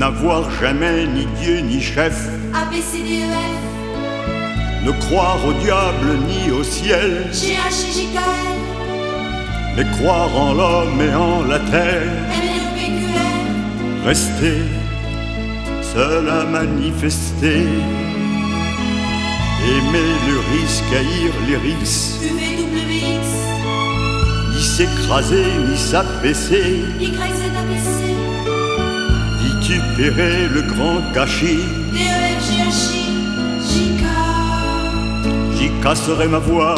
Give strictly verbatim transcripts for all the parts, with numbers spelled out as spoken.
n'avoir jamais ni Dieu ni chef, A, B, C, D, E, F, ne croire au diable ni au ciel, G, H, I, J, K, L, mais croire en l'homme et en la terre, M, N, O, P, Q, R, rester seul à manifester, aimer le risque, haïr les risques, U, V, W, X, ni s'écraser ni s'abaisser, Y, Z, A, B, C, vitupérer le grand gâchis. D, E, F, G, H, I, J, K. J'y casserai ma voix.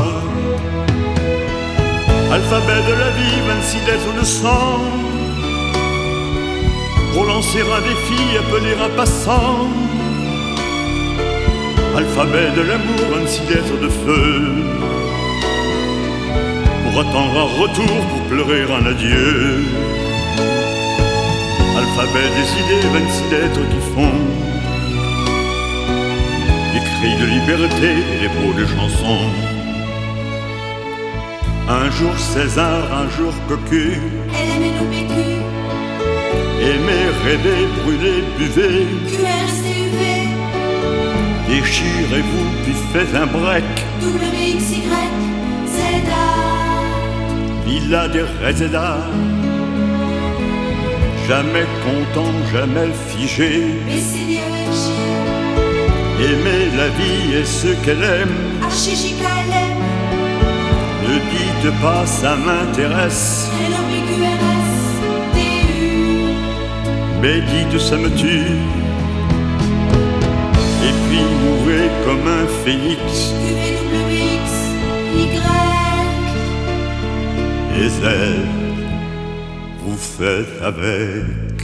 Alphabet de la vie, vingt-six lettres de sang, pour lancer un défi, appeler un passant. Alphabet de l'amour, vingt-six lettres de feu, pour attendre un retour, pour pleurer un adieu. Alphabet des idées, vingt-six lettres qui font des cris de liberté et des mots de chansons. Un jour César, un jour cocu, L, M, N, O, P, Q, aimer, rêver, brûler, buvez, Q, R, S, T, U, V, déchirez-vous puis faites un break. W, X, Y, Z, A. Villa des Reseda, jamais content, jamais figé. B, C, D, E, F, G, Aimer la vie et ce qu'elle aime, H, I, J, K, L, M, ne dites pas ça m'intéresse, L, O, P, Q, R, S, T, U. mais dites ça me tue. Et puis mourrez comme un phénix, Q, V, W, X, Y. et Z, vous faites avec.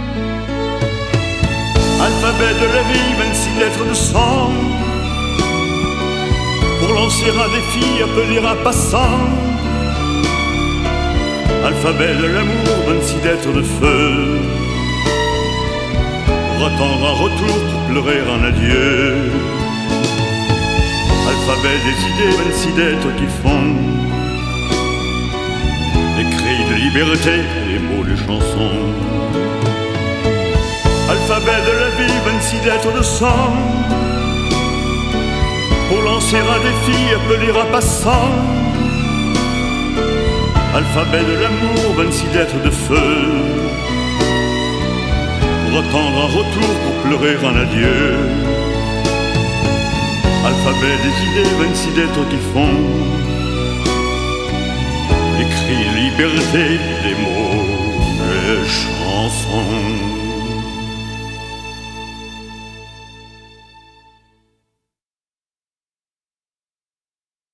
Alphabet de la vie, vingt-six lettres de sang, pour lancer un défi, appeler un passant. Alphabet de l'amour, vingt-six lettres de feu, pour attendre un retour, pour pleurer un adieu. Alphabet des idées, vingt-six lettres qui font des cris de liberté et des mots de chansons. Alphabet de la vie, vingt-six lettres de sang, pour lancer un défi, appeler un passant. Alphabet de l'amour, vingt-six lettres de feu, pour attendre un retour, pour pleurer un adieu. Alphabet des idées, vingt-six lettres qui font des cris de liberté, des mots de chansons.